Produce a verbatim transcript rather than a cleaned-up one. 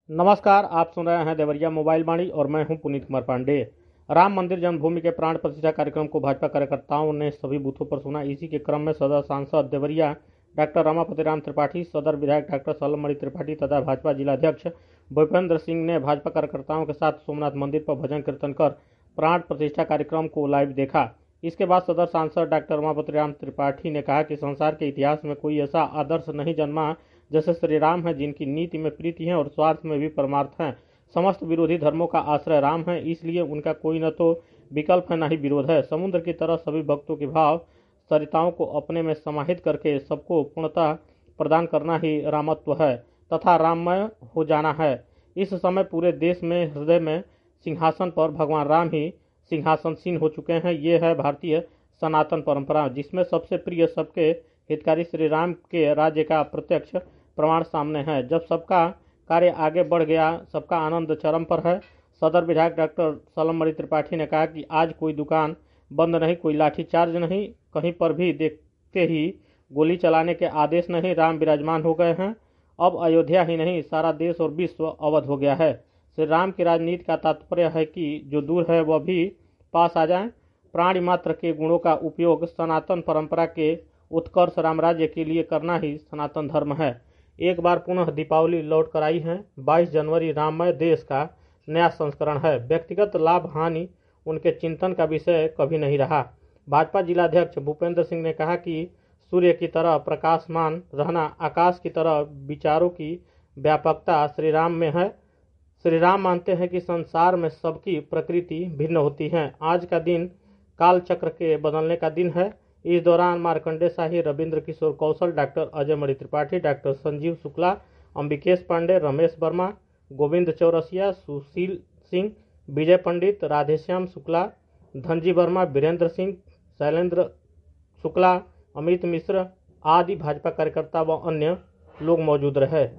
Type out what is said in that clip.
नमस्कार, आप सुन रहे हैं देवरिया मोबाइल वाणी और मैं हूं पुनीत कुमार पांडे। राम मंदिर जन्मभूमि के प्राण प्रतिष्ठा कार्यक्रम को भाजपा कार्यकर्ताओं ने सभी बूथों पर सुना। इसी के क्रम में सदर सांसद देवरिया डॉक्टर रमापति राम त्रिपाठी, सदर विधायक डॉक्टर सलमणि त्रिपाठी तथा भाजपा जिलाध्यक्ष भूपेंद्र सिंह ने भाजपा कार्यकर्ताओं के साथ सोमनाथ मंदिर पर भजन कीर्तन कर प्राण प्रतिष्ठा कार्यक्रम को लाइव देखा। इसके बाद सदर सांसद डॉक्टर रमापति राम त्रिपाठी ने कहा कि संसार के इतिहास में कोई ऐसा आदर्श नहीं जन्मा जैसे श्री राम है, जिनकी नीति में प्रीति है और स्वार्थ में भी परमार्थ है। समस्त विरोधी धर्मों का आश्रय राम है, इसलिए उनका कोई न तो विकल्प है न ही विरोध है। समुद्र की तरह सभी भक्तों के भाव सरिताओं को अपने में समाहित करके सबको पूर्णता प्रदान करना ही रामत्व है तथा राममय हो जाना है। इस समय पूरे देश में हृदय में सिंहासन पर भगवान राम ही सिंहासनसीन हो चुके हैं। ये है भारतीय सनातन परंपरा, जिसमें सबसे प्रिय सबके हितकारी श्री राम के राज्य का प्रत्यक्ष प्रमाण सामने है। जब सबका कार्य आगे बढ़ गया, सबका आनंद चरम पर है। सदर विधायक डॉक्टर सलमणि त्रिपाठी ने कहा कि आज कोई दुकान बंद नहीं, कोई लाठीचार्ज नहीं, कहीं पर भी देखते ही गोली चलाने के आदेश नहीं। राम विराजमान हो गए हैं। अब अयोध्या ही नहीं, सारा देश और विश्व अवध हो गया है। श्री राम की राजनीति का तात्पर्य है कि जो दूर है वह भी पास आ जाए। प्राणी मात्र के गुणों का उपयोग सनातन परंपरा के उत्कर्ष रामराज्य के लिए करना ही सनातन धर्म है। एक बार पुनः दीपावली लौट कर आई है। बाईस जनवरी राममय देश का नया संस्करण है। व्यक्तिगत लाभ हानि उनके चिंतन का विषय कभी नहीं रहा। भाजपा जिलाध्यक्ष भूपेंद्र सिंह ने कहा कि सूर्य की तरह प्रकाशमान रहना, आकाश की तरह विचारों की व्यापकता श्री राम में है। श्री राम मानते हैं कि संसार में सबकी प्रकृति भिन्न होती है। आज का दिन काल चक्र के बदलने का दिन है। इस दौरान मार्कंडे शाही, रविंद्र किशोर कौशल, डॉक्टर अजय मणि त्रिपाठी, डॉक्टर संजीव शुक्ला, अंबिकेश पांडे, रमेश वर्मा, गोविंद चौरसिया, सुशील सिंह, विजय पंडित, राधेश्याम शुक्ला, धनजी वर्मा, वीरेंद्र सिंह, शैलेंद्र शुक्ला, अमित मिश्र आदि भाजपा कार्यकर्ता व अन्य लोग मौजूद रहे।